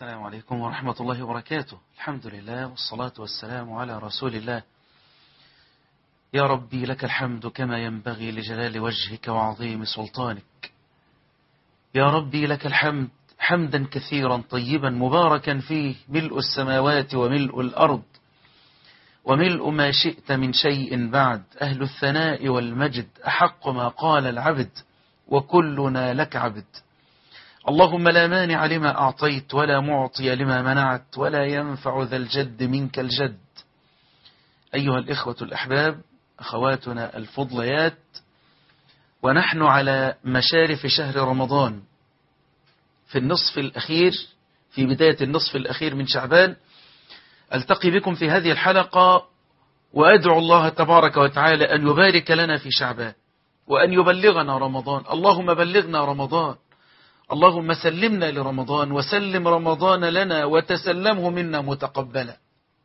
السلام عليكم ورحمة الله وبركاته. الحمد لله والصلاة والسلام على رسول الله. يا ربي لك الحمد كما ينبغي لجلال وجهك وعظيم سلطانك. يا ربي لك الحمد حمدا كثيرا طيبا مباركا فيه، ملء السماوات وملء الأرض وملء ما شئت من شيء بعد. أهل الثناء والمجد أحق ما قال العبد، وكلنا لك عبد. اللهم لا مانع لما أعطيت ولا معطي لما منعت ولا ينفع ذا الجد منك الجد. أيها الإخوة الأحباب، أخواتنا الفضليات، ونحن على مشارف شهر رمضان في النصف الأخير، في بداية النصف الأخير من شعبان، ألتقي بكم في هذه الحلقة وأدعو الله تبارك وتعالى أن يبارك لنا في شعبان وأن يبلغنا رمضان. اللهم بلغنا رمضان، اللهم سلمنا لرمضان وسلم رمضان لنا وتسلمه منا متقبلا.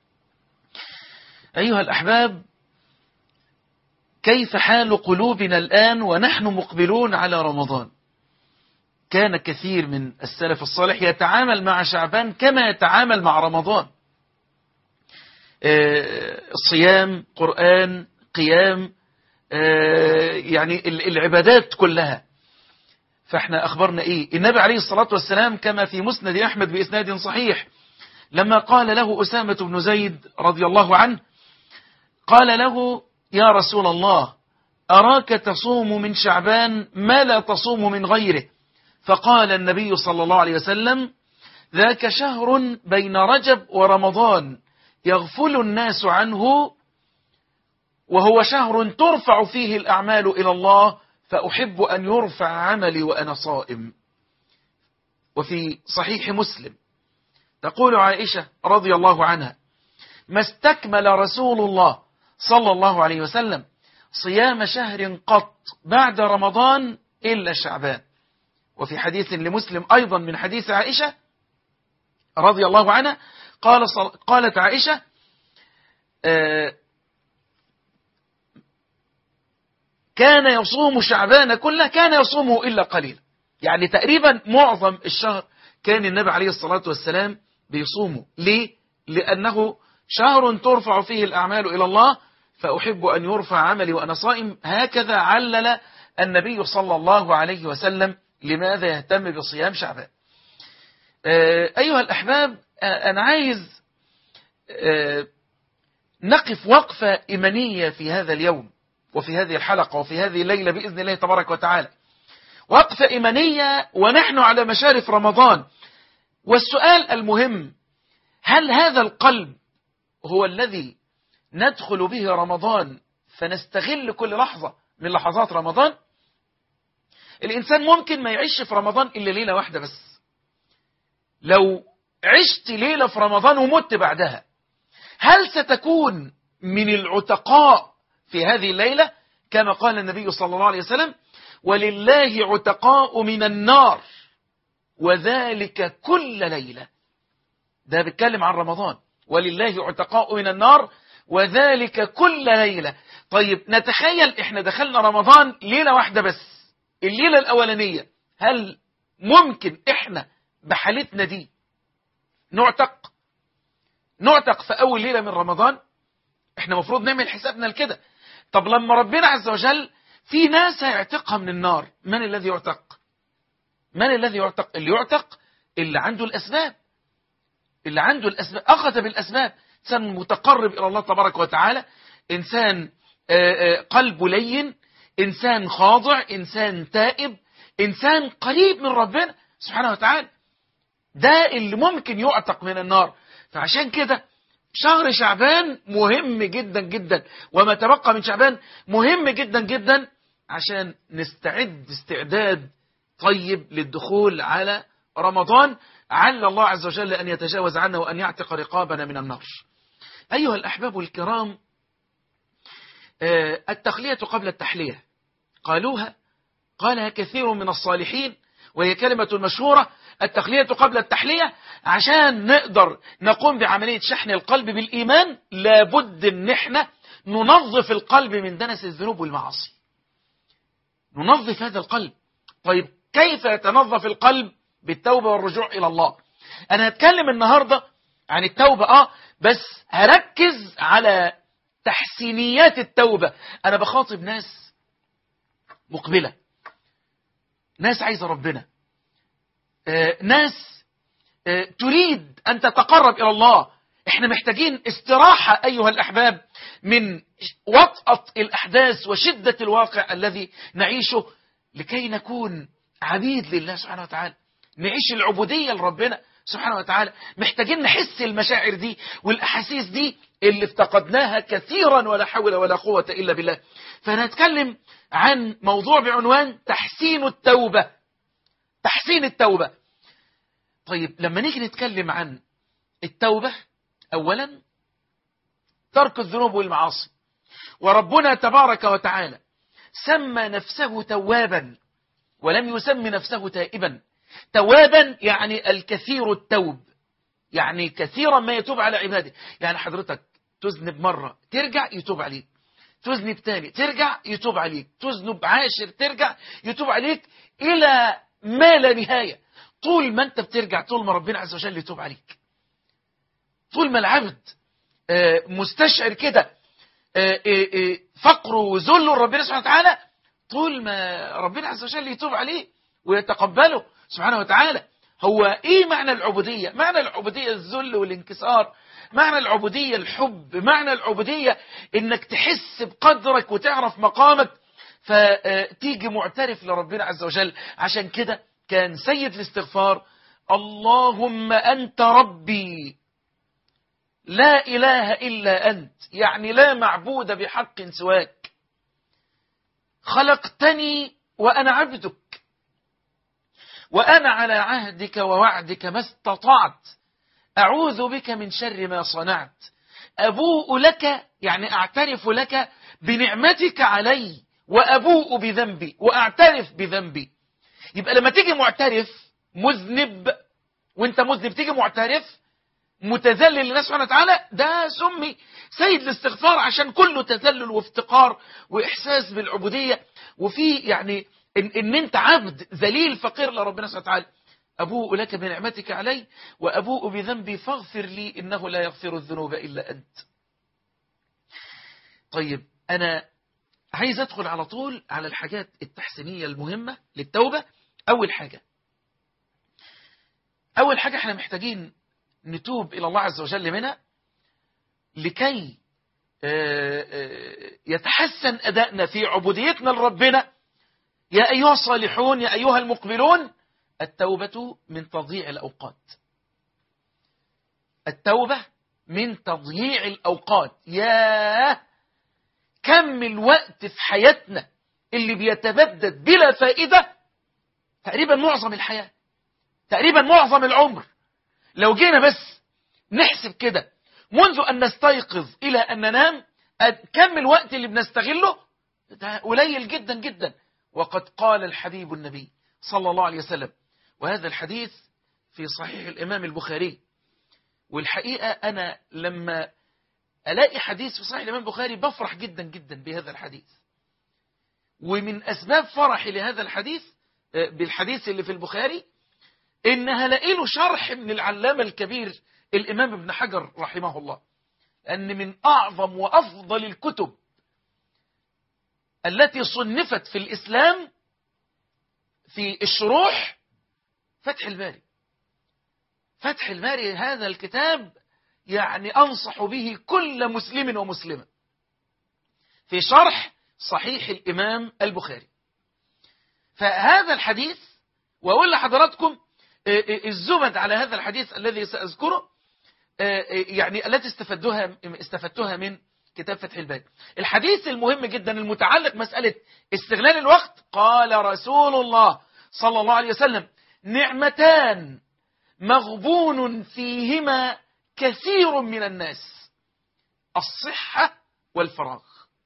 أيها الأحباب، كيف حال قلوبنا الآن ونحن مقبلون على رمضان؟ كان كثير من السلف الصالح يتعامل مع شعبان كما يتعامل مع رمضان، صيام، قرآن، قيام، يعني العبادات كلها. فاحنا أخبرنا إيه؟ النبي عليه الصلاة والسلام كما في مسند أحمد بإسناد صحيح، لما قال له أسامة بن زيد رضي الله عنه، قال له: يا رسول الله، أراك تصوم من شعبان ما لا تصوم من غيره. فقال النبي صلى الله عليه وسلم: ذاك شهر بين رجب ورمضان يغفل الناس عنه، وهو شهر ترفع فيه الأعمال إلى الله، فأحب أن يرفع عملي وأنا صائم. وفي صحيح مسلم تقول عائشة رضي الله عنها: ما استكمل رسول الله صلى الله عليه وسلم صيام شهر قط بعد رمضان إلا شعبان. وفي حديث لمسلم أيضا من حديث عائشة رضي الله عنها قالت عائشة: كان يصوم شعبان كله، كان يصومه إلا قليلا. يعني تقريبا معظم الشهر كان النبي عليه الصلاة والسلام بيصومه. ليه؟ لأنه شهر ترفع فيه الأعمال إلى الله، فأحب أن يرفع عملي وأنا صائم. هكذا علل النبي صلى الله عليه وسلم لماذا يهتم بصيام شعبان. أيها الأحباب، أنا عايز نقف وقفة إيمانية في هذا اليوم وفي هذه الحلقة وفي هذه الليلة بإذن الله تبارك وتعالى، وقفة إيمانية ونحن على مشارف رمضان. والسؤال المهم: هل هذا القلب هو الذي ندخل به رمضان فنستغل كل لحظة من لحظات رمضان؟ الإنسان ممكن ما يعيش في رمضان إلا ليلة واحدة بس. لو عشت ليلة في رمضان ومت بعدها، هل ستكون من العتقاء في هذه الليلة؟ كما قال النبي صلى الله عليه وسلم: ولله عتقاء من النار وذلك كل ليلة. ده بيتكلم عن رمضان، ولله عتقاء من النار وذلك كل ليلة. طيب نتخيل احنا دخلنا رمضان ليلة واحدة بس، الليلة الأولانية، هل ممكن احنا بحالتنا دي نعتق في أول ليلة من رمضان؟ احنا مفروض نعمل حسابنا لكده. طب لما ربنا عز وجل في ناس هيعتقها من النار، من الذي يعتق؟ من الذي يعتق؟ اللي يعتق اللي عنده الأسباب، اللي عنده الأسباب، أخذ بالأسباب، إنسان متقرب إلى الله تبارك وتعالى، إنسان قلبه لين، إنسان خاضع، إنسان تائب، إنسان قريب من ربنا سبحانه وتعالى. ده اللي ممكن يعتق من النار. فعشان كده شهر شعبان مهم جدا جدا، وما تبقى من شعبان مهم جدا جدا، عشان نستعد استعداد طيب للدخول على رمضان. عل الله عز وجل أن يتجاوز عنا وأن يعتق رقابنا من النار. أيها الأحباب الكرام، التخلية قبل التحلية قالها كثير من الصالحين، وهي كلمة مشهورة: التخلية قبل التحلية. عشان نقدر نقوم بعملية شحن القلب بالإيمان، لابد ان احنا ننظف القلب من دنس الذنوب والمعاصي، ننظف هذا القلب. طيب كيف يتنظف القلب؟ بالتوبة والرجوع إلى الله. أنا هتكلم النهاردة عن التوبة بس هركز على تحسينيات التوبة. أنا بخاطب ناس مقبلة، ناس عايزة ربنا، ناس تريد أن تتقرب إلى الله. احنا محتاجين استراحة أيها الأحباب من وطأة الأحداث وشدة الواقع الذي نعيشه، لكي نكون عبيد لله سبحانه وتعالى، نعيش العبودية لربنا سبحانه وتعالى. محتاجين نحس المشاعر دي والأحاسيس دي اللي افتقدناها كثيرا، ولا حول ولا قوة إلا بالله. فنتكلم عن موضوع بعنوان تحسين التوبة. تحسين التوبة. طيب لما نيجي نتكلم عن التوبة، أولا ترك الذنوب والمعاصي، وربنا تبارك وتعالى سمى نفسه توابا ولم يسم نفسه تائبا. توابا يعني الكثير التوب، يعني كثيرا ما يتوب على عباده. يعني حضرتك تذنب مرة ترجع يتوب عليك، تذنب تاني ترجع يتوب عليك، تذنب عاشر ترجع يتوب عليك إلى ما لا نهاية. طول ما أنت بترجع، طول ما ربنا عز وجل يتوب عليك، طول ما العبد مستشعر كده فقره وذله لربنا سبحانه وتعالى، طول ما ربنا عز وجل يتوب عليه ويتقبله سبحانه وتعالى. هو ايه معنى العبودية؟ معنى العبودية الذل والانكسار، معنى العبودية الحب، معنى العبودية انك تحس بقدرك وتعرف مقامك، فتيجي معترف لربنا عز وجل. عشان كده كان سيد الاستغفار: اللهم أنت ربي لا إله إلا أنت، يعني لا معبود بحق سواك، خلقتني وأنا عبدك، وأنا على عهدك ووعدك ما استطعت، أعوذ بك من شر ما صنعت، أبوء لك، يعني أعترف لك بنعمتك علي، وأبوء بذنبي، وأعترف بذنبي. يبقى لما تيجي معترف مذنب، وانت مذنب تيجي معترف متذلل لله سبحانه وتعالى، ده سمي سيد الاستغفار، عشان كله تذلل وافتقار وإحساس بالعبودية، وفي يعني إن أنت عبد ذليل فقير لربنا سبحانه وتعالى. أبوء لك بنعمتك علي وأبوء بذنبي فاغفر لي إنه لا يغفر الذنوب إلا أنت. طيب أنا عايز أدخل على طول على الحاجات التحسينية المهمة للتوبة. أول حاجة احنا محتاجين نتوب إلى الله عز وجل منها لكي يتحسن أدائنا في عبوديتنا لربنا. يا أيها الصالحون، يا أيها المقبلون، التوبة من تضييع الأوقات. التوبة من تضييع الأوقات. يا كم الوقت في حياتنا اللي بيتبدد بلا فائدة، تقريبا معظم الحياة، تقريبا معظم العمر. لو جينا بس نحسب كده منذ أن نستيقظ إلى أن ننام، كم الوقت اللي بنستغله، ده قليل جدا جدا. وقد قال الحبيب النبي صلى الله عليه وسلم، وهذا الحديث في صحيح الإمام البخاري. والحقيقة أنا لما ألاقي حديث في صحيح الإمام البخاري بفرح جدا جدا بهذا الحديث. ومن أسباب فرحي لهذا الحديث بالحديث اللي في البخاري إن هلاقي له شرح من العلامة الكبير الإمام ابن حجر رحمه الله، أن من أعظم وأفضل الكتب التي صنفت في الإسلام في الشروح فتح الباري. فتح الباري هذا الكتاب يعني أنصح به كل مسلم ومسلمة في شرح صحيح الإمام البخاري. فهذا الحديث، وأقول لحضراتكم الزبد على هذا الحديث الذي سأذكره، يعني التي استفدتها من كتاب فتح الباري. الحديث المهم جدا المتعلق مسألة استغلال الوقت: قال رسول الله صلى الله عليه وسلم: نعمتان مغبون فيهما كثير من الناس، الصحة والفراغ.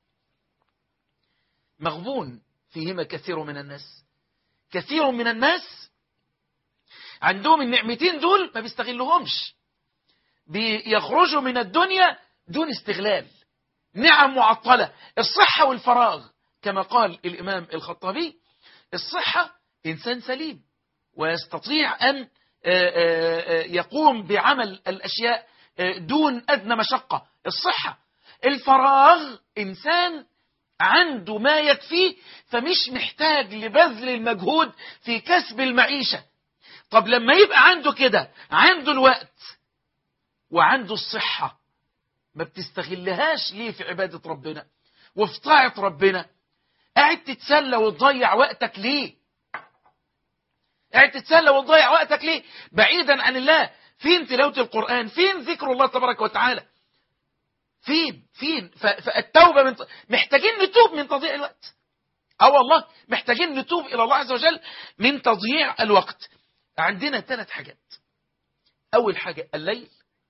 مغبون فيهما كثير من الناس. كثير من الناس عندهم النعمتين دول ما بيستغلهمش، بيخرجوا من الدنيا دون استغلال. نعم معطلة: الصحة والفراغ. كما قال الإمام الخطابي: الصحة إنسان سليم ويستطيع أن يقوم بعمل الأشياء دون أدنى مشقة. الصحة، الفراغ، إنسان عنده ما يكفيه فمش محتاج لبذل المجهود في كسب المعيشة. طب لما يبقى عنده كده، عنده الوقت وعنده الصحة، ما بتستغلهاش ليه في عبادة ربنا وفي طاعة ربنا؟ قاعد تتسلى وتضيع وقتك ليه؟ قاعد تتسلى وتضيع وقتك ليه بعيدا عن الله؟ فين تلاوة القرآن؟ فين ذكر الله تبارك وتعالى؟ فين فالتوبة محتاجين نتوب من تضييع الوقت. والله محتاجين نتوب إلى الله عز وجل من تضييع الوقت. عندنا 3 حاجات. أول حاجة الليل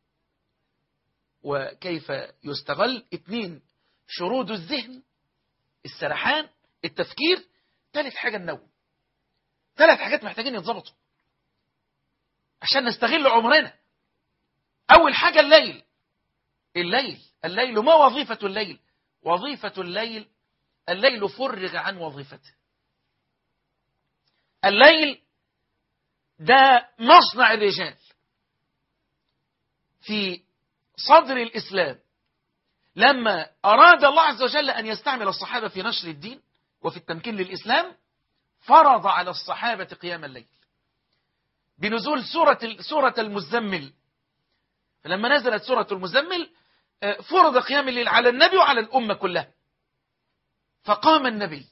وكيف يستغل. 2 شرود الذهن، السرحان، التفكير. 3 حاجة النوم. 3 حاجات محتاجين يتظبطوا عشان نستغل عمرنا. أول حاجة الليل. الليل ما وظيفة الليل؟ وظيفة الليل فرغ عن وظيفته. الليل ده مصنع الرجال. في صدر الإسلام لما أراد الله عز وجل أن يستعمل الصحابة في نشر الدين وفي التمكين للإسلام، فرض على الصحابة قيام الليل بنزول سورة المزمل. فلما نزلت سورة المزمل فرض قيام الليل على النبي وعلى الأمة كلها. فقام النبي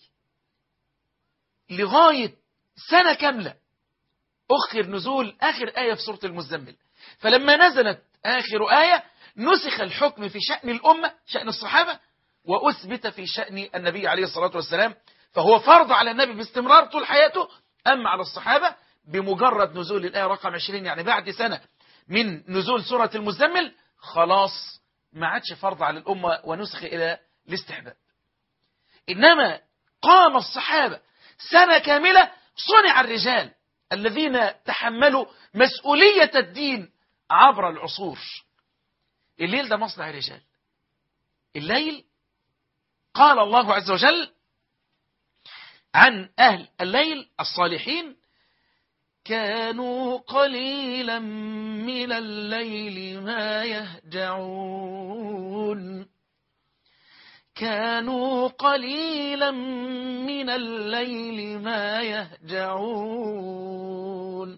لغاية سنة كاملة. أخر نزول آخر آية في سورة المزمل. فلما نزلت آخر آية نسخ الحكم في شأن الأمة، شأن الصحابة، وأثبت في شأن النبي عليه الصلاة والسلام. فهو فرض على النبي باستمرار طول حياته، أما على الصحابة بمجرد نزول الآية رقم 20، يعني بعد سنة من نزول سورة المزمل، خلاص ما عادش فرض على الأمة ونسخ إلى الاستحباب. إنما قام الصحابة سنة كاملة. صنع الرجال الذين تحملوا مسؤولية الدين عبر العصور. الليل ده مصنع الرجال. الليل قال الله عز وجل عن أهل الليل الصالحين: كانوا قليلا من الليل ما يهجعون. كانوا قليلا من الليل ما يهجعون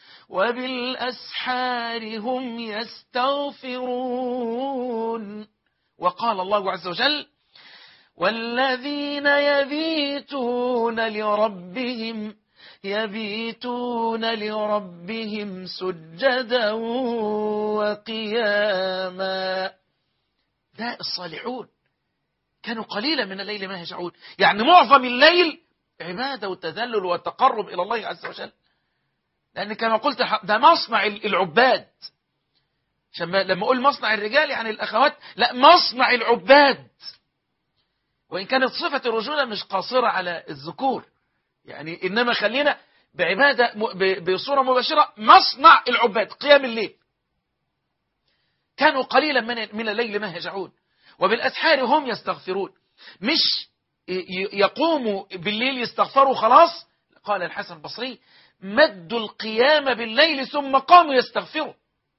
وبالأسحار هم يستغفرون. وقال الله عز وجل: والذين يبيتون لربهم سجدا وقياما. ده الصالحون كانوا قليلا من الليل ما يهجعون، يعني معظم الليل عبادة وتذلل وتقرب إلى الله عز وجل. لأن كما قلت ده مصنع العباد. لما أقول مصنع الرجال يعني الأخوات، لا، مصنع العباد. وإن كانت صفة الرجولة مش قاصرة على الذكور، يعني إنما خلينا بعبادة بصورة مباشرة. مصنع العباد قيام الليل. كانوا قليلا من الليل ما يهجعون وبالأسحار هم يستغفرون. مش يقوموا بالليل يستغفروا خلاص. قال الحسن البصري: مدوا القيام بالليل ثم قاموا يستغفروا.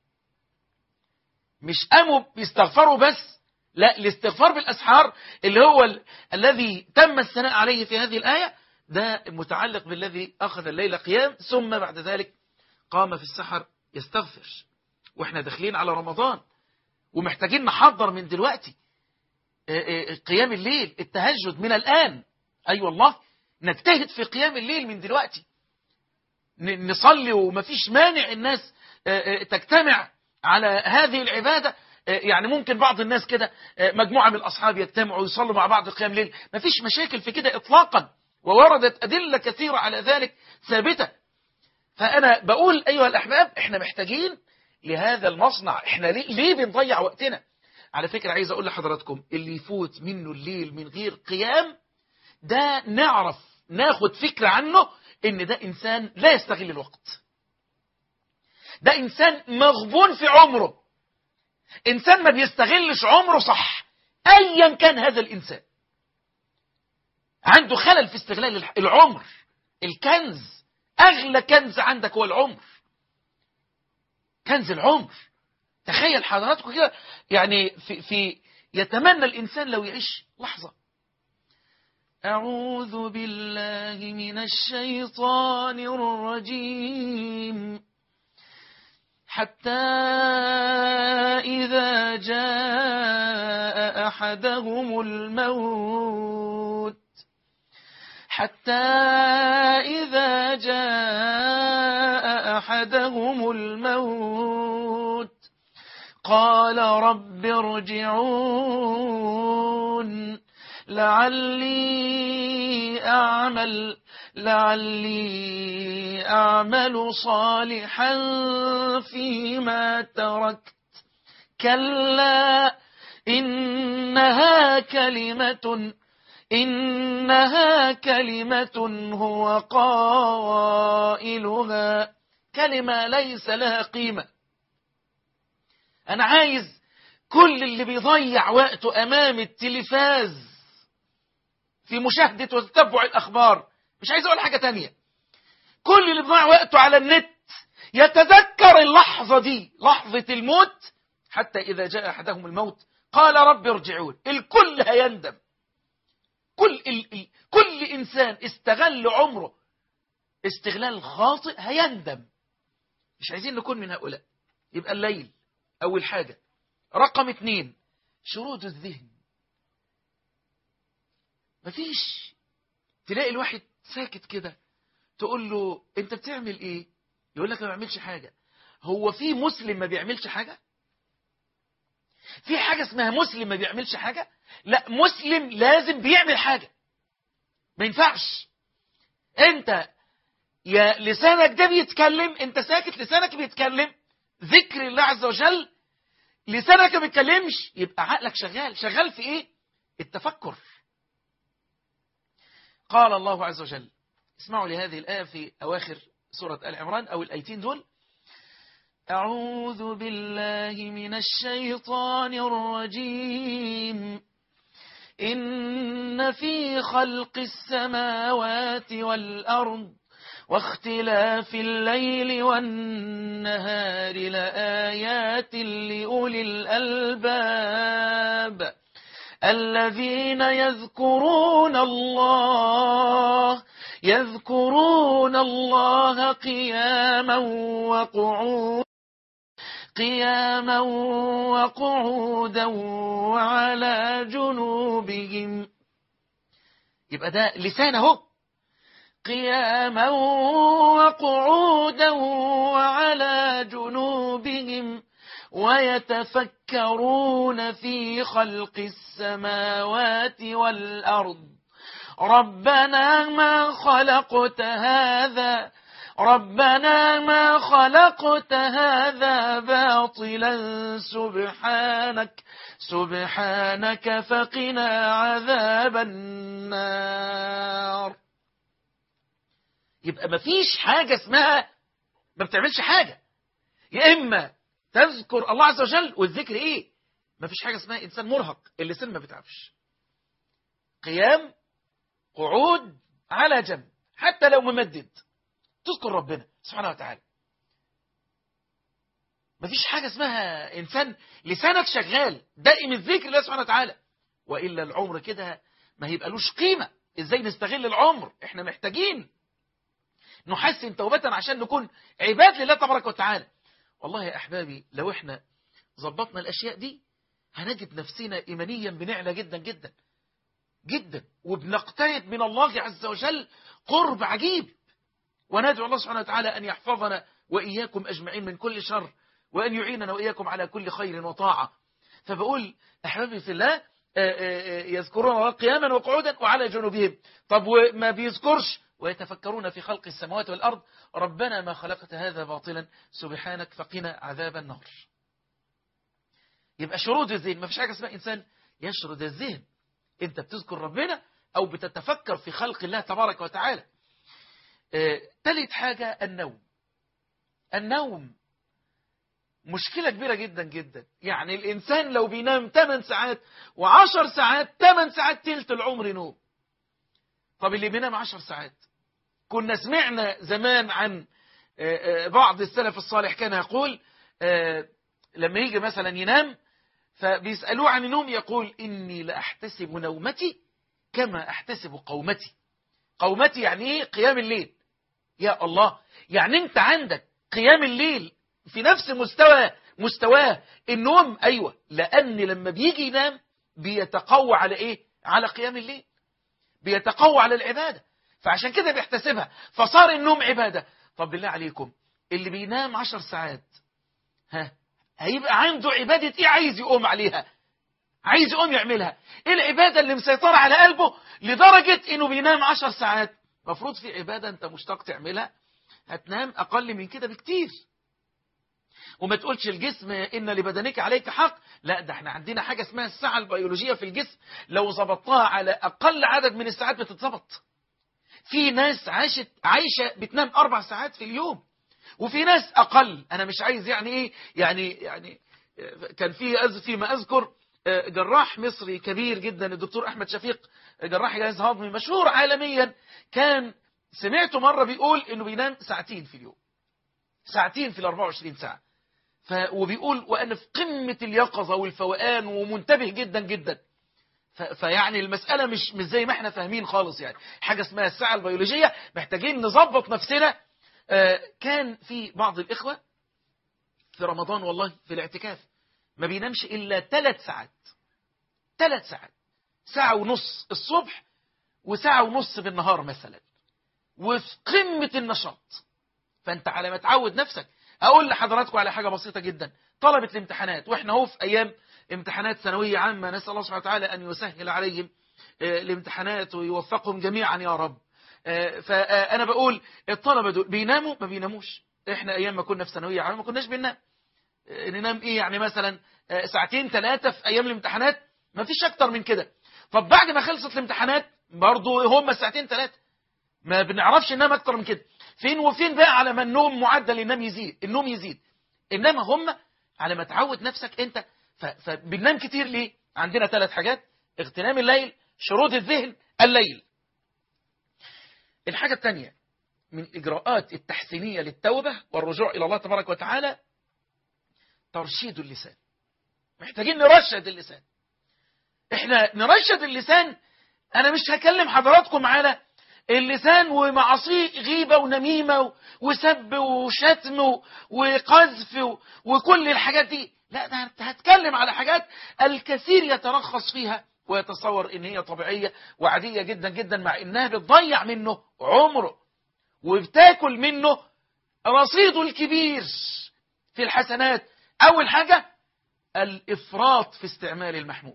مش قاموا يستغفروا بس، لا، الاستغفار بالأسحار اللي هو الذي تم الثناء عليه في هذه الآية، ده متعلق بالذي أخذ الليل قيام ثم بعد ذلك قام في السحر يستغفر. وإحنا داخلين على رمضان ومحتاجين نحضر من دلوقتي قيام الليل، التهجد من الآن. أي والله نجتهد في قيام الليل من دلوقتي، نصلي ومفيش مانع الناس تجتمع على هذه العبادة. يعني ممكن بعض الناس كده مجموعة من الأصحاب يجتمعوا ويصلوا مع بعض قيام الليل، مفيش مشاكل في كده إطلاقا، ووردت أدلة كثيرة على ذلك ثابتة. فأنا بقول أيها الأحباب، إحنا محتاجين لهذا المصنع. إحنا ليه بنضيع وقتنا؟ على فكرة عايز أقول لحضراتكم، اللي يفوت منه الليل من غير قيام ده نعرف ناخد فكرة عنه إن ده إنسان لا يستغل الوقت. ده إنسان مغبون في عمره، إنسان ما بيستغلش عمره صح. أيا كان هذا الإنسان عنده خلل في استغلال العمر. الكنز، أغلى كنز عندك هو العمر. كنز العمر. تخيل حضراتكم كده، يعني يتمنى الإنسان لو يعيش لحظة. أعوذ بالله من الشيطان الرجيم. حتى إذا جاء أحدهم الموت قال رب ارجعون لعلي أعمل صالحا فيما تركت كلا إنها كلمة هو قائلها، كلمة ليس لها قيمة. أنا عايز كل اللي بيضيع وقته أمام التلفاز في مشاهدة وتتبع الأخبار، مش عايز أقول حاجة تانية، كل اللي بيضيع وقته على النت يتذكر اللحظة دي، لحظة الموت. حتى إذا جاء أحدهم الموت قال رب ارجعون. الكل هيندم. كل إنسان استغل عمره استغلال خاطئ هيندم. مش عايزين نكون من هؤلاء. يبقى الليل أول حاجة. رقم 2 شرود الذهن. مفيش، تلاقي الواحد ساكت كده، تقول له انت بتعمل ايه؟ يقول لك ما بعملش حاجة. هو في مسلم ما بيعملش حاجة؟ في حاجة اسمها مسلم ما بيعملش حاجة؟ لا، مسلم لازم بيعمل حاجة. ما ينفعش انت يا لسانك ده بيتكلم، انت ساكت، لسانك بيتكلم ذكر الله عز وجل، لسانك ما بيتكلمش، يبقى عقلك شغال في ايه؟ التفكر. قال الله عز وجل، اسمعوا لهذه الآية في أواخر سورة آل عمران أو الآيتين دول. أعوذ بالله من الشيطان الرجيم. إن في خلق السماوات والأرض واختلاف الليل والنهار لآيات لأولي الألباب الذين يذكرون الله قياما وقعودا وعلى جنوبهم. يبقى ده لسانه قياما وقعودا وعلى جنوبهم ويتفكرون في خلق السماوات والأرض ربنا ما خلقت هذا باطلا سبحانك فقنا عذاب النار. يبقى مفيش حاجة اسمها ما بتعملش حاجة. يا إما تذكر الله عز وجل، والذكر إيه؟ مفيش حاجة اسمها إنسان مرهق اللسان ما بتعرفش. قيام، قعود، على جنب، حتى لو ممدد تذكر ربنا سبحانه وتعالى. مفيش حاجة اسمها إنسان لسانك شغال دائم الذكر الله سبحانه وتعالى، وإلا العمر كده ما هيبقالوش قيمة. إزاي نستغل العمر؟ إحنا محتاجين نحسن توبتنا عشان نكون عباد لله تبارك وتعالى. والله يا أحبابي لو إحنا ظبطنا الأشياء دي هنجد نفسنا إيمانيا بنعلى جدا جدا جدا، وبنقترب من الله عز وجل قرب عجيب. وندعو الله سبحانه وتعالى أن يحفظنا وإياكم أجمعين من كل شر، وأن يعيننا وإياكم على كل خير وطاعة. فبقول أحبابي في الله يذكرون الله قياما وقعودا وعلى جنوبهم. طب وما بيذكرش؟ ويتفكرون في خلق السماوات والأرض ربنا ما خلقت هذا باطلا سبحانك فقنا عذاب النار. يبقى شرود الذهن. ما فيش حاجة اسمها إنسان يشرد الذهن. أنت بتذكر ربنا أو بتتفكر في خلق الله تبارك وتعالى. ثالث حاجة النوم مشكلة كبيرة جدا جدا. يعني الإنسان لو بينام 8 ساعات و10 ساعات، 8 ساعات تلت العمر نوم. طب اللي بينام 10 ساعات، كنا سمعنا زمان عن بعض السلف الصالح كان يقول لما يجي مثلا ينام فبيسألوه عن النوم يقول إني لأحتسب نومتي كما أحتسب قومتي. قومتي يعني إيه؟ قيام الليل. يا الله، يعني أنت عندك قيام الليل في نفس مستواه النوم. أيوة، لأن لما بيجي ينام بيتقوى على إيه؟ على قيام الليل، بيتقوى على العبادة، فعشان كده بيحتسبها، فصار النوم عبادة. طب بالله عليكم، اللي بينام 10 ساعات هيبقى عنده عبادة إيه؟ عايز يقوم عليها، عايز يقوم يعملها. إيه العبادة اللي مسيطرة على قلبه لدرجة إنه بينام 10 ساعات؟ مفروض في عبادة أنت مشتاق تعملها هتنام أقل من كده بكتير. وما تقولش الجسم إن لبدنك عليك حق، لا، ده احنا عندنا حاجة اسمها الساعة البيولوجية في الجسم، لو ظبطناها على أقل عدد من الساعات بتتظبط. في ناس عايشة بتنام 4 ساعات في اليوم، وفي ناس أقل. أنا مش عايز يعني إيه، يعني كان فيما أذكر جراح مصري كبير جدا الدكتور أحمد شفيق، جراح جهاز هضمي مشهور عالميا، كان سمعته مرة بيقول إنه بينام 2 ساعات في اليوم، 2 ساعات في 24 ساعة. وبيقول وأنا في قمة اليقظة والفوقان ومنتبه جدا جدا. فيعني المسألة مش زي ما احنا فاهمين خالص. يعني حاجة اسمها الساعة البيولوجية، محتاجين نظبط نفسنا. كان في بعض الإخوة في رمضان والله في الاعتكاف ما بينامش إلا 3 ساعات، 3 ساعات، 1.5 ساعة الصبح و1.5 ساعة بالنهار مثلا، وفي قمة النشاط. فأنت على ما تعود نفسك. أقول لحضراتكم على حاجة بسيطة جدا، طلبة الامتحانات، وإحنا هو في أيام امتحانات ثانوية عامة، نسأل الله سبحانه وتعالى أن يسهل عليهم الامتحانات ويوفقهم جميعا يا رب. فأنا بقول الطلبة دول بيناموا ما بيناموش. إحنا أيام ما كنا في ثانوية عامة ما كناش بننام. ننام إيه يعني؟ مثلا 2 3 ساعات في أيام الامتحانات، ما فيش أكتر من كده. طب بعد ما خلصت الامتحانات برضو هم 2 3 ساعات، ما بنعرفش ننام أكتر من كده. فين وفين بقى على ما النوم معدل النوم يزيد. إنما هم على ما تعود نفسك أنت. فبننام كتير ليه؟ عندنا 3 حاجات: اغتنام الليل، شرود الذهن، الليل. الحاجة الثانية من إجراءات التحسينية للتوبة والرجوع إلى الله تبارك وتعالى ترشيد اللسان. محتاجين نرشد اللسان. احنا نرشد اللسان. أنا مش هكلم حضراتكم على اللسان ومعاصيه غيبة ونميمة وسب وشتم وقذف وكل الحاجات دي، لا، ده هتكلم على حاجات الكثير يترخص فيها ويتصور ان هي طبيعية وعادية جدا جدا، مع انها بتضيع منه عمره وبتاكل منه رصيده الكبير في الحسنات. اول حاجة الافراط في استعمال المحمول.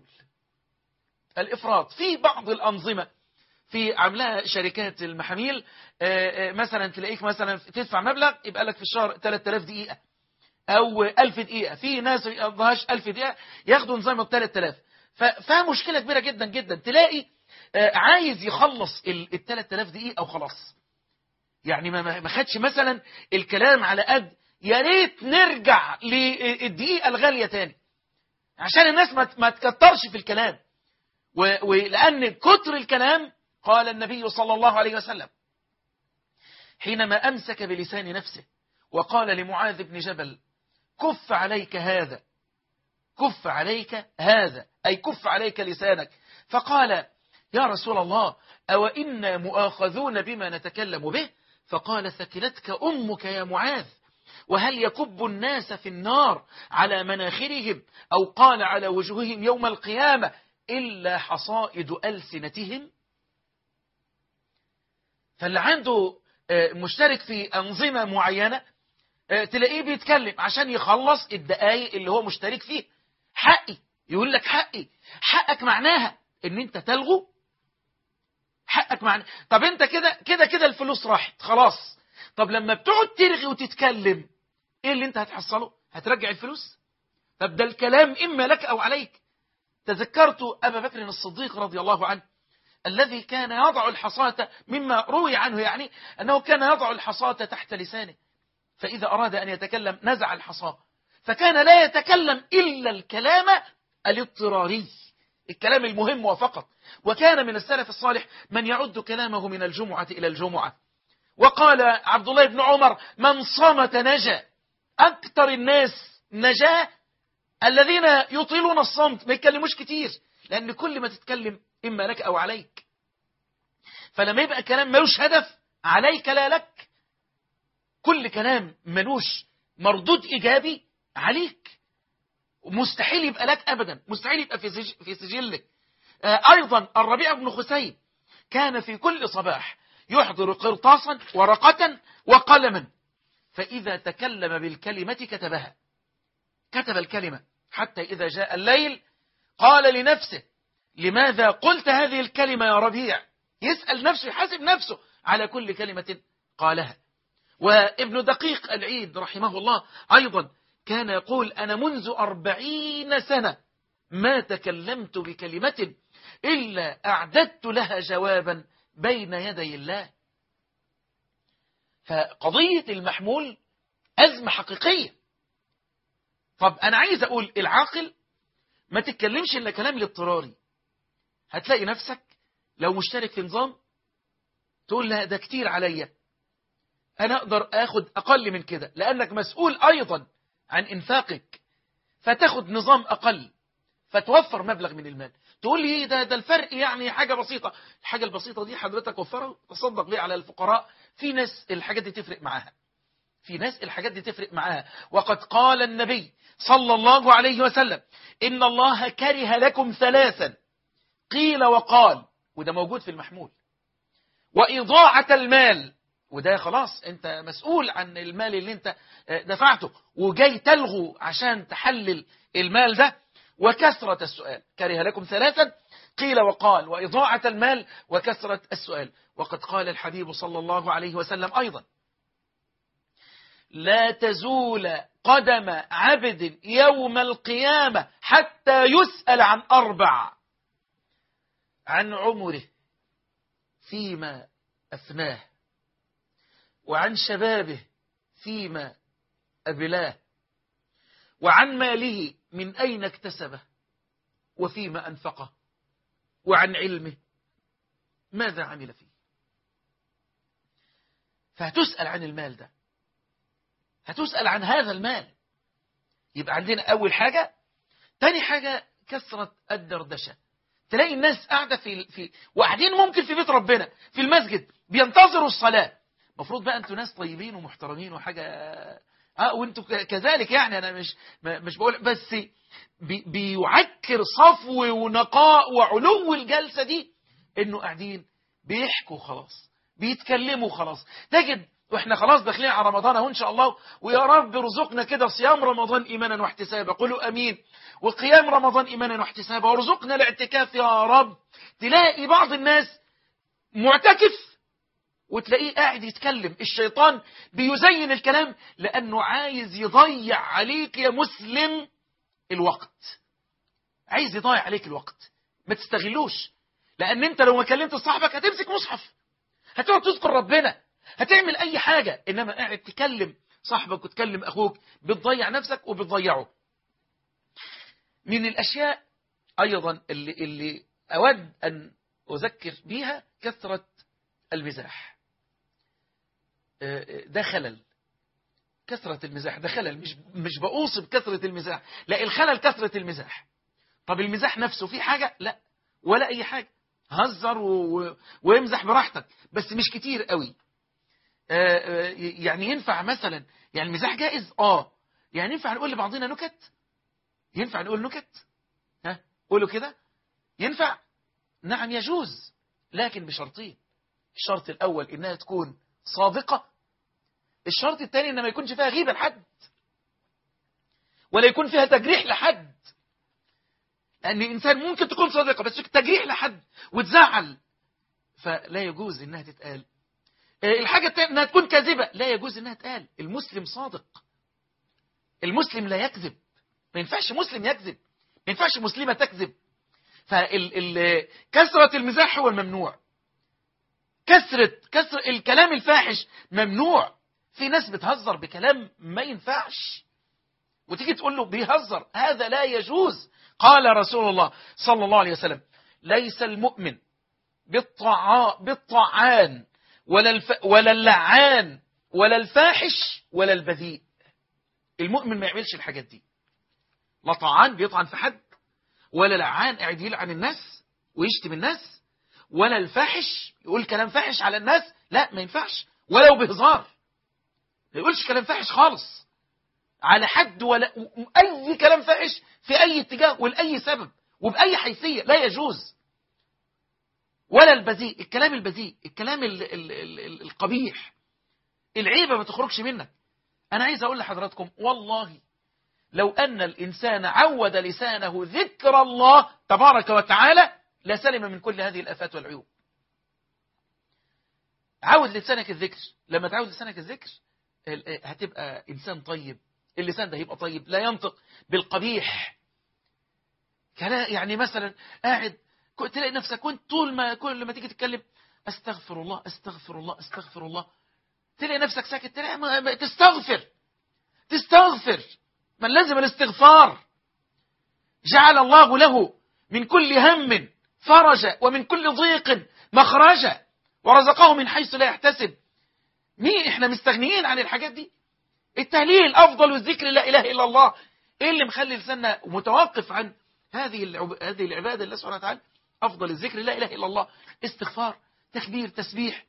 الافراط في بعض الانظمة في عملها شركات المحاميل، مثلا تلاقيك مثلا تدفع مبلغ يبقى لك في الشهر 3000 دقيقة او 1000 دقيقة. في ناس ما يقضيهاش 1000 دقيقة ياخدوا نظام 3000. فمشكلة كبيرة جدا جدا. تلاقي عايز يخلص 3000 دقيقة وخلاص، يعني ما خدش مثلا الكلام على قد يا ريت نرجع للدقيقة الغالية تاني عشان الناس ما تكترش في الكلام. ولأن كتر الكلام، قال النبي صلى الله عليه وسلم حينما أمسك بلسان نفسه وقال لمعاذ بن جبل: كف عليك هذا، كف عليك هذا، أي كف عليك لسانك. فقال: يا رسول الله، أو إنا مؤاخذون بما نتكلم به؟ فقال: ثكلتك أمك يا معاذ، وهل يكب الناس في النار على مناخرهم أو قال على وجوههم يوم القيامة إلا حصائد ألسنتهم؟ فاللي عنده مشترك في أنظمة معينة تلاقيه بيتكلم عشان يخلص الدقايق اللي هو مشترك فيه. حقي، يقول لك حقي. حقك معناها ان انت تلغو حقك. معناها طب انت كده الفلوس راحت خلاص. طب لما بتقعد ترغي وتتكلم ايه اللي انت هتحصله؟ هترجع الفلوس؟ طب ده الكلام اما لك او عليك. تذكرت ابا بكر الصديق رضي الله عنه الذي كان يضع الحصاة، مما روي عنه يعني أنه كان يضع الحصاة تحت لسانه، فإذا أراد أن يتكلم نزع الحصاة، فكان لا يتكلم إلا الكلام الاضطراري، الكلام المهم وفقط. وكان من السلف الصالح من يعد كلامه من الجمعة إلى الجمعة. وقال عبد الله بن عمر: من صمت نجا. أكثر الناس نجاة الذين يطيلون الصمت، ما يتكلموش كتير، لأن كل ما تتكلم إما لك أو عليك. فلما يبقى كلام ملوش هدف، عليك لا لك، كل كلام ملوش مردود إيجابي عليك، مستحيل يبقى لك أبدا، مستحيل يبقى في سجلك. أيضا الربيع بن خثيم كان في كل صباح يحضر قرطاسا ورقة وقلما، فإذا تكلم بالكلمة كتبها، كتب الكلمة حتى إذا جاء الليل قال لنفسه: لماذا قلت هذه الكلمة يا ربيع؟ يسأل نفسه، يحاسب نفسه على كل كلمة قالها. وابن دقيق العيد رحمه الله أيضا كان يقول: أنا منذ 40 سنة ما تكلمت بكلمة إلا أعددت لها جوابا بين يدي الله. فقضية المحمول أزمة حقيقية. طب أنا عايز أقول العاقل ما تتكلمش إلا كلام الاضطراري. هتلاقي نفسك لو مشترك في نظام تقول: لا ده كتير عليا، أنا أقدر أخد أقل من كده، لأنك مسؤول أيضا عن إنفاقك، فتاخد نظام أقل فتوفر مبلغ من المال. تقول لي ده الفرق يعني حاجة بسيطة. الحاجة البسيطة دي حضرتك وفرها تصدق بيه على الفقراء. في ناس الحاجات دي تفرق معاها، في ناس الحاجات دي تفرق معاها. وقد قال النبي صلى الله عليه وسلم: إن الله كره لكم 3 قيل وقال، وده موجود في المحمول. وإضاعة المال، وده خلاص انت مسؤول عن المال اللي انت دفعته وجاي تلغو عشان تحلل المال ده. وكثرة السؤال، كره لكم 3 قيل وقال، وإضاعة المال، وكثرة السؤال. وقد قال الحبيب صلى الله عليه وسلم أيضا: لا تزول قدم عبد يوم القيامة حتى يسأل عن 4: عن عمره فيما أفناه، وعن شبابه فيما أبلاه، وعن ماله من أين اكتسبه، وفيما أنفقه، وعن علمه ماذا عمل فيه. فهتسأل عن المال ده، هتسأل عن هذا المال. يبقى عندنا أول حاجة. تاني حاجة كثرة الدردشة. تلاقي الناس قاعدة وقاعدين ممكن في بيت ربنا في المسجد بينتظروا الصلاة. مفروض بقى أنتوا ناس طيبين ومحترمين وحاجة وأنتوا كذلك، يعني أنا مش بقول، بس بيعكر صفو ونقاء وعلو الجلسة دي إنه قاعدين بيحكوا خلاص، بيتكلموا خلاص. تجد واحنا خلاص داخلين على رمضان اهو ان شاء الله، ويا رب ارزقنا كده صيام رمضان ايمانا واحتسابا، قولوا امين، وقيام رمضان ايمانا واحتسابا، وارزقنا الاعتكاف يا رب. تلاقي بعض الناس معتكف وتلاقيه قاعد يتكلم، الشيطان بيزين الكلام لانه عايز يضيع عليك يا مسلم الوقت، عايز يضيع عليك الوقت. ما تستغلوش، لان انت لو ما كلمت صاحبك هتمسك مصحف، هتقعد تذكر ربنا، هتعمل أي حاجة، إنما قاعد تكلم صاحبك وتكلم أخوك، بتضيع نفسك وبتضيعه. من الأشياء أيضا اللي أود أن أذكر بيها كثرة المزاح. ده خلل، كثرة المزاح ده خلل. مش بأوصف كثرة المزاح، لا، الخلل كثرة المزاح. طب المزاح نفسه فيه حاجة؟ لا، ولا أي حاجة. هزر ويمزح براحتك، بس مش كتير قوي. يعني ينفع مثلا، يعني المزاح جائز، يعني ينفع نقول لبعضنا نكت، ينفع نقول نكت، قولوا كده، ينفع، نعم يجوز، لكن بشرطين. الشرط الأول إنها تكون صادقة، الشرط الثاني إنها ما يكونش فيها غيبة لحد، ولا يكون فيها تجريح لحد، لأن الإنسان ممكن تكون صادقة بس تجريح لحد وتزعل، فلا يجوز إنها تتقال. الحاجة الثانية إنها تكون كاذبة، لا يجوز إنها تقال. المسلم صادق، المسلم لا يكذب، ما ينفعش مسلم يكذب، ما ينفعش مسلمة تكذب. كثرة المزاح هو الممنوع، كثرة الكلام الفاحش ممنوع. في ناس بتهزر بكلام ما ينفعش وتيجي تقول له بيهزر، هذا لا يجوز. قال رسول الله صلى الله عليه وسلم: ليس المؤمن بالطعان ولا اللعان ولا الفاحش ولا البذيء. المؤمن ما يعملش الحاجات دي، لا طعان بيطعن في حد، ولا لعان قاعد يلعن الناس ويشتم الناس، ولا الفاحش يقول كلام فاحش على الناس، لا ما ينفعش، ولو بهزار ما يقولش كلام فاحش خالص على حد، ولا أي كلام فاحش في أي اتجاه ولأي سبب وبأي حيثية لا يجوز. ولا البذيء، الكلام البذيء، الكلام القبيح، العيبة ما تخرجش منك. أنا عايز أقول لحضراتكم والله لو أن الإنسان عود لسانه ذكر الله تبارك وتعالى لسلم من كل هذه الآفات والعيوب. عود لسانك الذكر، لما تعود لسانك الذكر هتبقى إنسان طيب، اللسان ده هيبقى طيب، لا ينطق بالقبيح. يعني مثلا قاعد تلاقي نفسك وانت كل ما تيجي تتكلم استغفر الله استغفر الله استغفر الله، تلاقي نفسك ساكت، تلاقي تستغفر. من لازم الاستغفار جعل الله له من كل هم فرجا ومن كل ضيق مخرجا ورزقه من حيث لا يحتسب. مين احنا مستغنيين عن الحاجات دي؟ التهليل افضل والذكر لا اله الا الله. ايه اللي مخلي لساننا متوقف عن هذه العباده لله سبحانه وتعالى؟ افضل الذكر لا اله الا الله، استغفار، تكبير، تسبيح.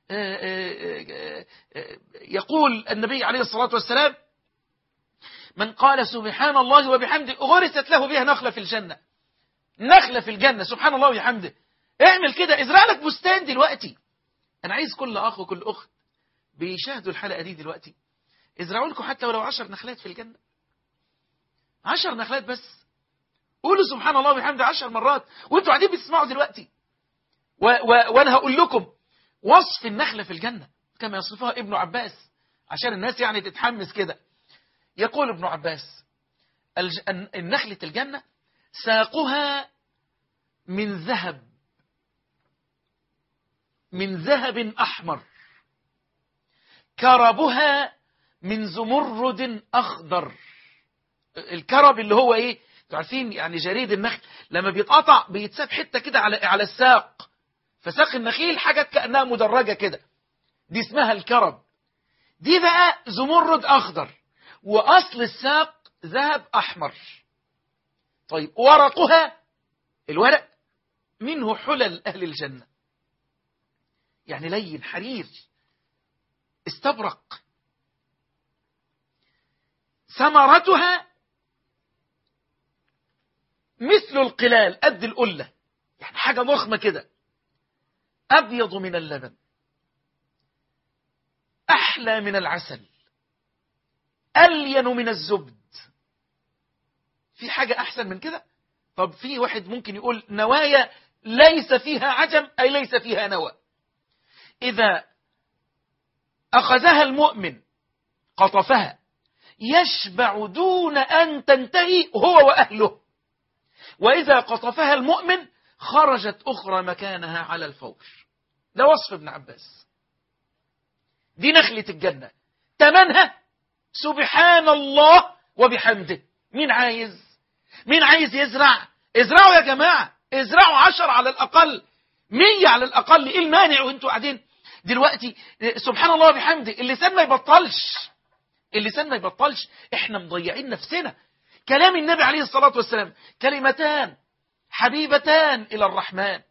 يقول النبي عليه الصلاه والسلام من قال سبحان الله وبحمده غرست له بها نخلة في الجنة. نخلة في الجنة، سبحان الله وبحمده. اعمل كده، ازرع لك بستان دلوقتي. انا عايز كل اخ وكل اخت بيشاهدوا الحلقة دي دلوقتي ازرعوا لكم حتى ولو 10 نخلات في الجنة، 10 نخلات بس. قولوا سبحان الله وبحمده 10 مرات وانتوا قاعدين بتسمعوا دلوقتي. وانا هقول لكم وصف النخلة في الجنة كما يصفها ابن عباس عشان الناس يعني تتحمس كده. يقول ابن عباس النخلة الجنة ساقها من ذهب أحمر، كربها من زمرد أخضر. الكرب اللي هو ايه؟ تعرفين يعني جريد النخل لما بيتقطع بيتساب حتة كده على الساق، فساق النخيل حاجة كأنها مدرجة كده، دي اسمها الكرب. دي بقى زمرد أخضر، وأصل الساق ذهب أحمر. طيب ورقها، الورق منه حلل أهل الجنة، يعني لين حرير استبرق. ثمرتها مثل القلال، قد القلة، يعني حاجة ضخمة كده، أبيض من اللبن، أحلى من العسل، ألين من الزبد. في حاجة أحسن من كده؟ طب في واحد ممكن يقول نوايا ليس فيها عجم، أي ليس فيها نوى. إذا أخذها المؤمن قطفها يشبع دون أن تنتهي هو وأهله، وإذا قطفها المؤمن خرجت أخرى مكانها على الفور. ده وصف ابن عباس. دي نخلة الجنة، تمنها سبحان الله وبحمده. مين عايز يزرع؟ ازرعوا يا جماعة، ازرعوا 10 على الأقل، 100 على الأقل. ايه المانع وانتوا قاعدين دلوقتي سبحان الله وبحمده؟ اللسان ما يبطلش. احنا مضيعين نفسنا. كلام النبي عليه الصلاة والسلام كلمتان حبيبتان إلى الرحمن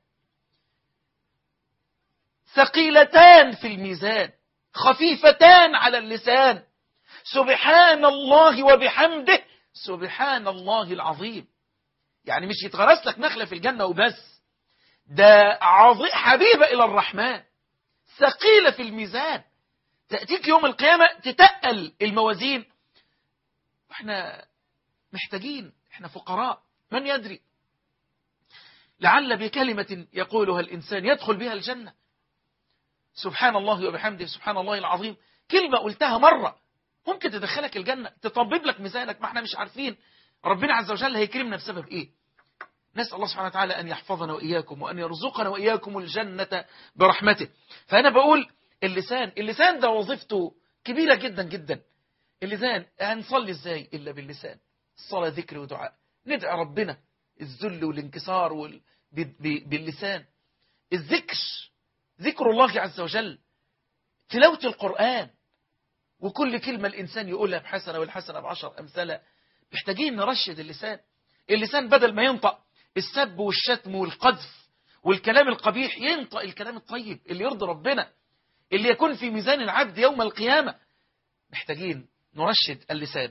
ثقيلتان في الميزان خفيفتان على اللسان، سبحان الله وبحمده سبحان الله العظيم. يعني مش يتغرس لك نخلة في الجنة وبس، ده حبيبة إلى الرحمن، ثقيلة في الميزان، تأتيك يوم القيامة تتقل الموازين. احنا محتاجين، احنا فقراء، من يدري لعل بكلمة يقولها الإنسان يدخل بها الجنة. سبحان الله وبحمده سبحان الله العظيم، كلمة قلتها مرة ممكن تدخلك الجنة، تطبب لك ميزانك. ما احنا مش عارفين ربنا عز وجل هيكرمنا بسبب ايه. نسأل الله سبحانه وتعالى أن يحفظنا وإياكم وأن يرزقنا وإياكم الجنة برحمته. فأنا بقول اللسان ده وظيفته كبيرة جدا جدا. اللسان هنصلي ازاي إلا باللسان؟ الصلاة ذكر ودعاء، ندعي ربنا الذل والانكسار باللسان. الذكر، ذكر الله عز وجل، تلاوة القرآن، وكل كلمة الإنسان يقولها بحسنة والحسنة ب10 أمثالها. محتاجين نرشد اللسان. اللسان بدل ما ينطق السب والشتم والقذف والكلام القبيح، ينطق الكلام الطيب اللي يرضي ربنا، اللي يكون في ميزان العبد يوم القيامة. محتاجين نرشد اللسان.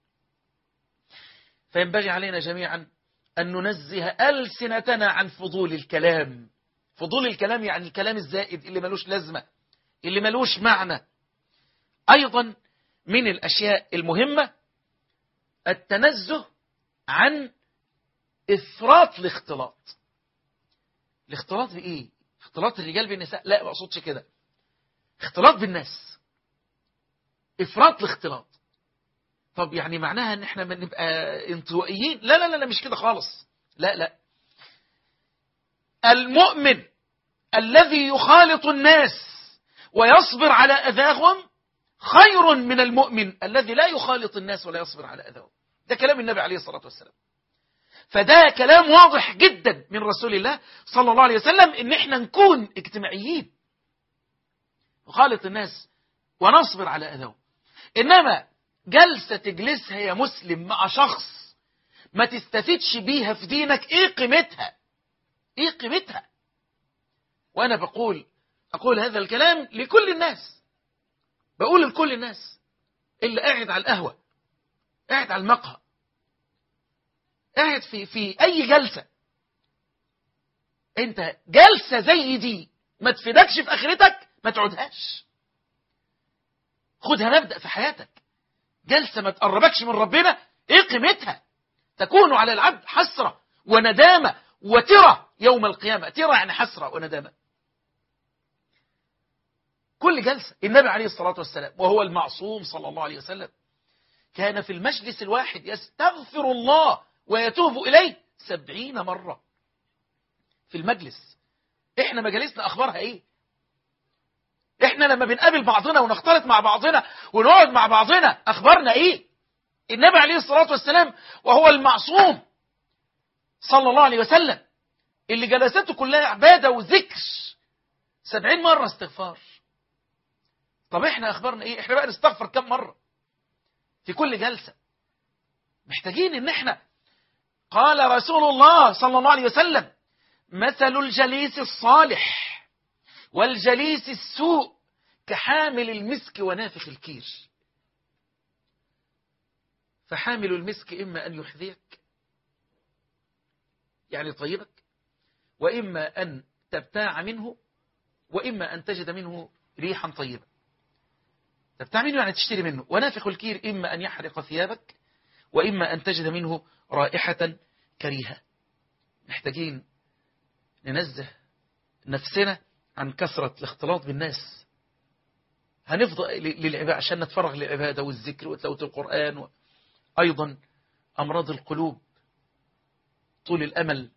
فينبغي علينا جميعا أن ننزه ألسنتنا عن فضول الكلام. فضول الكلام يعني الكلام الزائد اللي ملوش لازمة، اللي ملوش معنى. أيضا من الأشياء المهمة التنزه عن إفراط الاختلاط. الاختلاط بإيه؟ اختلاط الرجال بالنساء؟ لا، ما أقصدش كده. اختلاط بالناس، إفراط الاختلاط. طب يعني معناها ان احنا نبقى انطوائيين؟ لا لا لا، مش كده خالص. لا لا، المؤمن الذي يخالط الناس ويصبر على أذاهم خير من المؤمن الذي لا يخالط الناس ولا يصبر على أذاهم. ده كلام النبي عليه الصلاة والسلام. فده كلام واضح جدا من رسول الله صلى الله عليه وسلم، ان احنا نكون اجتماعيين، نخالط الناس ونصبر على أذاهم. إنما جلسة تجلسها يا مسلم مع شخص ما تستفيدش بيها في دينك، ايه قيمتها؟ ايه قيمتها؟ وانا اقول هذا الكلام لكل الناس، بقول لكل الناس اللي قاعد على القهوة، قاعد على المقهى، قاعد في اي جلسة، انت جلسة زي دي ما تفيدكش في اخرتك، ما تقعدهاش. خدها مبدأ في حياتك. جلسة ما تقربكش من ربنا، ايه قيمتها؟ تكون على العبد حسرة وندامة وترى يوم القيامة. ترى يعني حسرة وندامة. كل جلسة النبي عليه الصلاة والسلام وهو المعصوم صلى الله عليه وسلم كان في المجلس الواحد يستغفر الله ويتوب إليه 70 مرة في المجلس. احنا مجالسنا أخبارها ايه؟ احنا لما بنقابل بعضنا ونختلط مع بعضنا ونقعد مع بعضنا أخبارنا ايه؟ النبي عليه الصلاة والسلام وهو المعصوم صلى الله عليه وسلم اللي جلسته كلها عبادة وذكر 70 مرة استغفار. طب احنا أخبارنا ايه؟ احنا بقى نستغفر كم مرة في كل جلسة؟ محتاجين ان احنا، قال رسول الله صلى الله عليه وسلم: مثل الجليس الصالح والجليس السوء كحامل المسك ونافخ الكير. فحامل المسك إما أن يحذيك يعني طيبك، وإما أن تبتاع منه، وإما أن تجد منه ريحا طيبة. تبتاع منه يعني تشتري منه. ونافخ الكير إما أن يحرق ثيابك، وإما أن تجد منه رائحة كريهة. محتاجين ننزه نفسنا عن كثرة الاختلاط بالناس. هنفضل للعبادة عشان نتفرغ للعبادة والذكر وتلاوة القرآن، أيضا أمراض القلوب، طول الأمل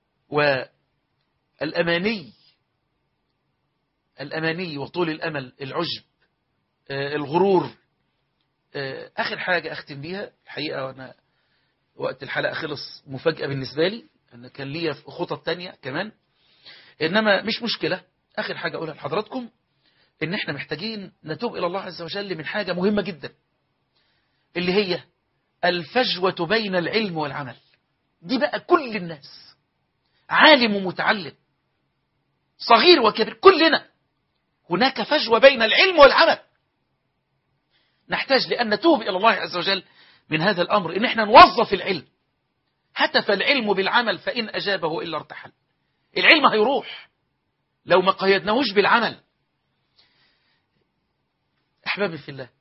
والأماني وطول الأمل، العجب، الغرور. آخر حاجة أختم بيها الحقيقة، وأنا وقت الحلقة خلص، مفاجأة بالنسبة لي، أن كان لي خطط تانية كمان، إنما مش مشكلة. آخر حاجة أقولها لحضراتكم إن إحنا محتاجين نتوب إلى الله عز وجل من حاجة مهمة جدا، اللي هي الفجوة بين العلم والعمل. دي بقى كل الناس، عالم ومتعلم، صغير وكبير، كلنا هناك فجوة بين العلم والعمل. نحتاج لأن نتوب إلى الله عز وجل من هذا الأمر، إن إحنا نوظف العلم. هتف العلم بالعمل فإن أجابه إلا ارتحل. العلم هيروح لو ما قيدناهوش بالعمل. أحبابي في الله،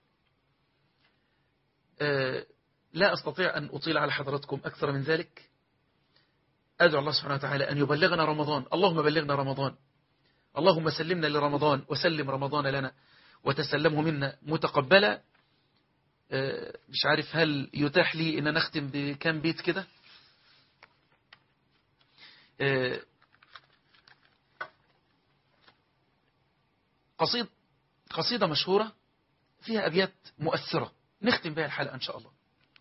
لا أستطيع أن أطيل على حضراتكم أكثر من ذلك. أدعو الله سبحانه وتعالى أن يبلغنا رمضان. اللهم بلغنا رمضان. اللهم سلمنا لرمضان وسلم رمضان لنا وتسلمه منا متقبلا. مش عارف هل يتاح لي أن نختم بكام بيت كده. قصيدة مشهورة فيها أبيات مؤثرة نختم بها الحلقة إن شاء الله.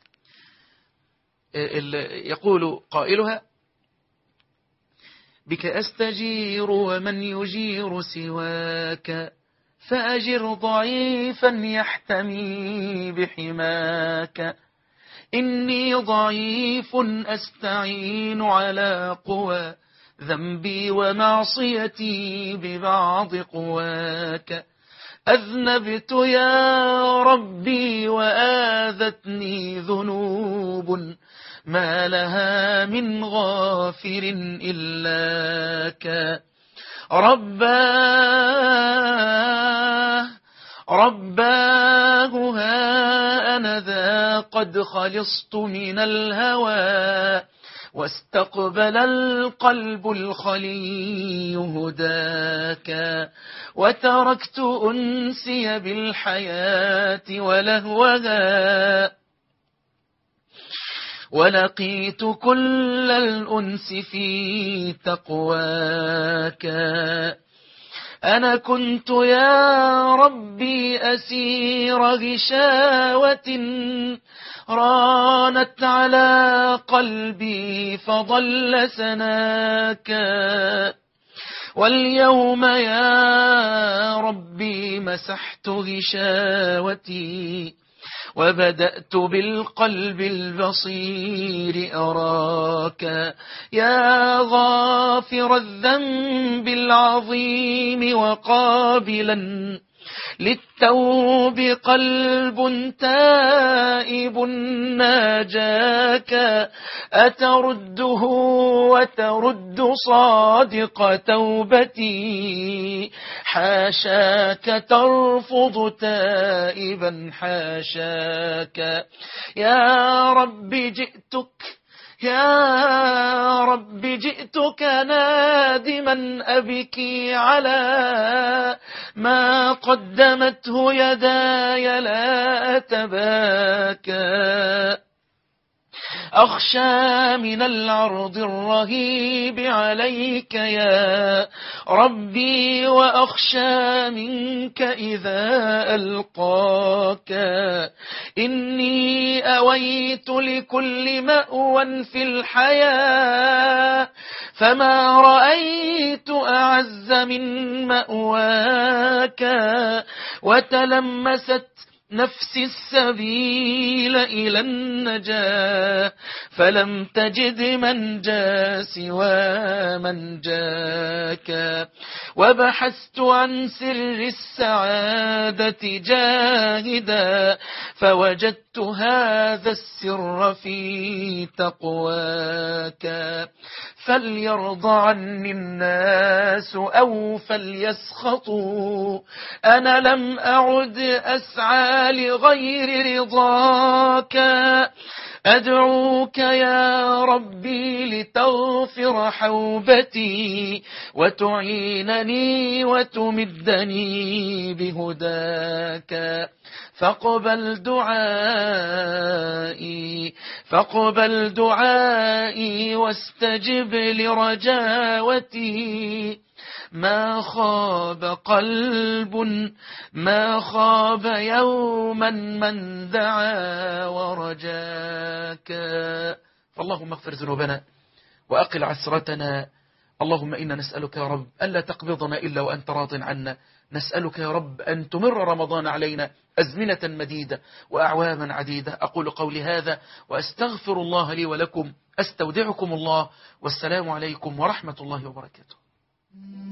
يقول قائلها: بك أستجير ومن يجير سواك، فأجر ضعيفا يحتمي بحماك. إني ضعيف أستعين على قوى ذنبي ومعصيتي ببعض قواك. أذنبت يا ربي وآذتني ذنوب ما لها من غافر إلاك. رباه ها أنا ذا قد خلصت من الهوى واستقبل القلب الخلي هداك. وتركت أنسي بالحياة ولهوها ولقيت كل الأنس في تقواك. أنا كنت يا ربي أسير غشاوة رانت على قلبي فضل سناك. واليوم يا ربي مسحت غشاوتي وبدأت بالقلب البصير أراك. يا غافر الذنب العظيم وقابلا للتوب قلب تائب ناجاك. أترده وترد صادق توبتي حاشاك ترفض تائبا حاشاك. يا رب جئتك نادما أبكي على ما قدمته يداي لا أتباكى. أخشى من العرض الرهيب عليك يا ربي وأخشى منك إذا ألقاك. إني أويت لكل مأوى في الحياة فما رأيت أعز من مأواك. وتلمست نفسي السبيل إلى النجاة فلم تجد من جاء سوى من جاك. وبحثت عن سر السعادة جاهدا فوجدت هذا السر في تقواك. فليرضى عني الناس أو فليسخطوا أنا لم أعد أسعى لغير رضاك. أدعوك يا ربي لتغفر حوبتي وتعينني وتمدني بهداك. فاقبل دعائي واستجب لرجاوتي. ما خاب يوما من دعا ورجاك. فاللهم اغفر ذنوبنا وأقل عسرتنا. اللهم إنا نسألك يا رب ألا تقبضنا إلا وأنت راض عنا. نسألك يا رب أن تمر رمضان علينا أزمنة مديدة وأعواما عديدة. أقول قولي هذا وأستغفر الله لي ولكم. أستودعكم الله والسلام عليكم ورحمة الله وبركاته.